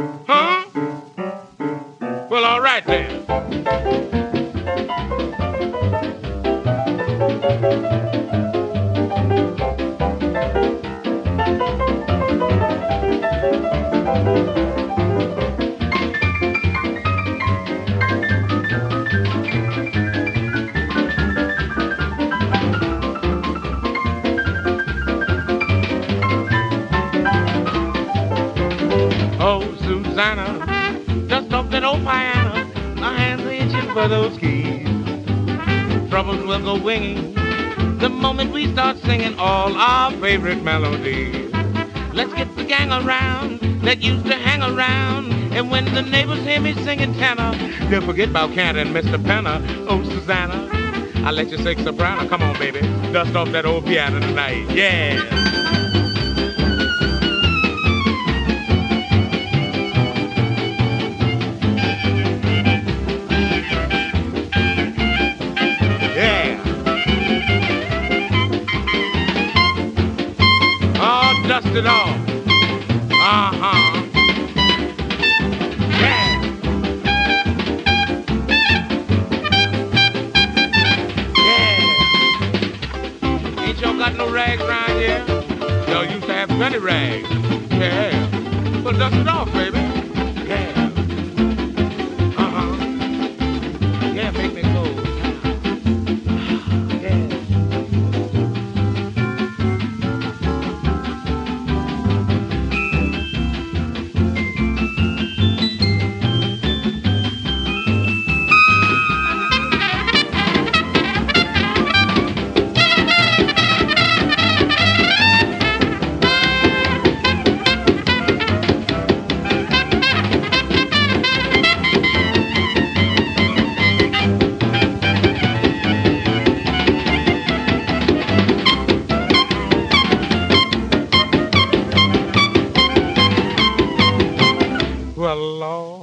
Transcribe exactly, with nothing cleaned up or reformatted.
Huh? Well, all right then. Oh, Susanna, just off that old piano, my hands are itching for those keys. Troubles will go winging the moment we start singing all our favorite melodies. Let's get the gang around that used to hang around, and when the neighbors hear me singing tenor, they'll forget about Cantor and Mister Penner. Oh, Susanna, I'll let you sing soprano. Come on, baby, dust off that old piano tonight. Yeah. Dust it off. Uh-huh. Yeah. Yeah. Ain't y'all got no rags around here? Y'all used to have plenty rags. Yeah. Well, dust it off, baby. Yeah. Uh-huh. Yeah, make me go. Well, Lord.